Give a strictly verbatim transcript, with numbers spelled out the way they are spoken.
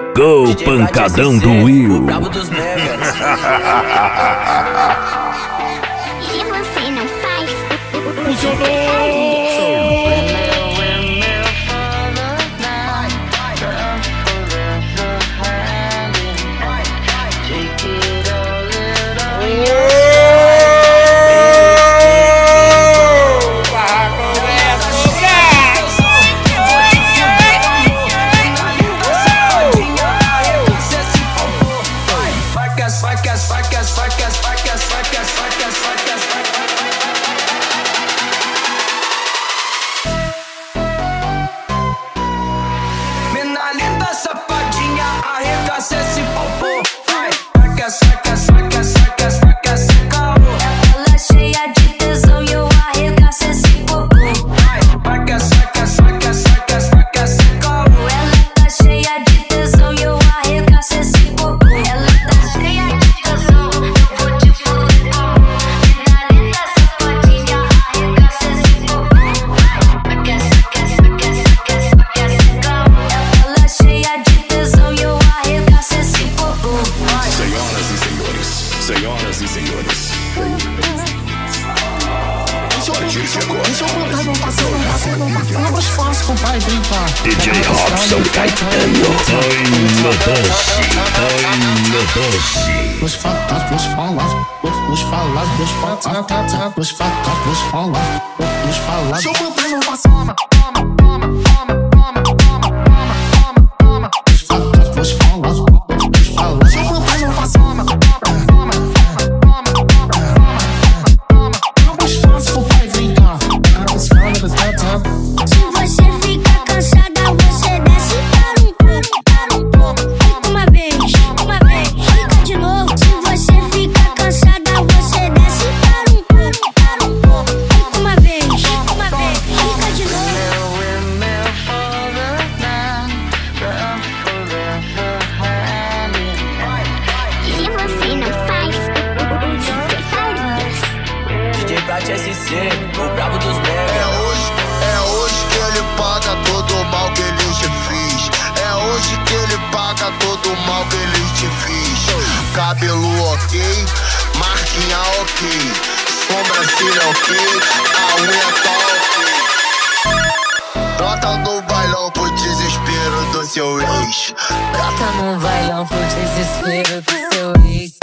Go, pancadão do Will. O brabo dos megas. Se você não faz, Funcionou! Mina linda, safadinha, arregaça esse popô. Vai, saca, saca, saca, saca, saca, saca. Ela cheia de tesão e eu arregaço esse popô. Vai, saca, saca, saca, saca, saca, saca. Ela tá cheia de tesão e eu arregaço esse popô. Ela tá cheia de tesão, eu vou te foder. Mina linda, safadinha, arregaça esse popô. Saca, saca, saca, saca, saca, saca. Ela cheia de tesão e eu arregaço esse popô. Senhoras e senhores, senhoras e senhores. Deixa eu contar meu parceiro, meu parceiro, meu parceiro, mais fácil, compadre, vem cá. D J Robson Caetano. Oi, no doce, oi, no doce. Nos fatos, nos falas, nos falas, nos fatos, nos fatos, nos falas, nos falas. Deixa eu contar meu parceiro. Nos fatos, nos falas, nos falas. Deixa eu contar meu parceiro. Mais fácil, compadre, vem cá. se você fica cansada, você desce para um pouco, para um pouco. Fica uma vez, uma vez, fica de novo. Se você fica cansada, você desce para um pouco, para um pouco. Fica uma vez, uma vez, fica de novo. Se você não faz, o D J faz. D J Prat S C, o brabo dos É megas. hoje, é hoje que ele paga todo o mal que ele te fez. É hoje que ele paga todo o mal que ele te fez. Cabelo ok, marquinha ok, sobrancelha ok, a unha tá ok. Bota no bailão pro desespero do seu ex. Bota no bailão pro desespero do seu ex.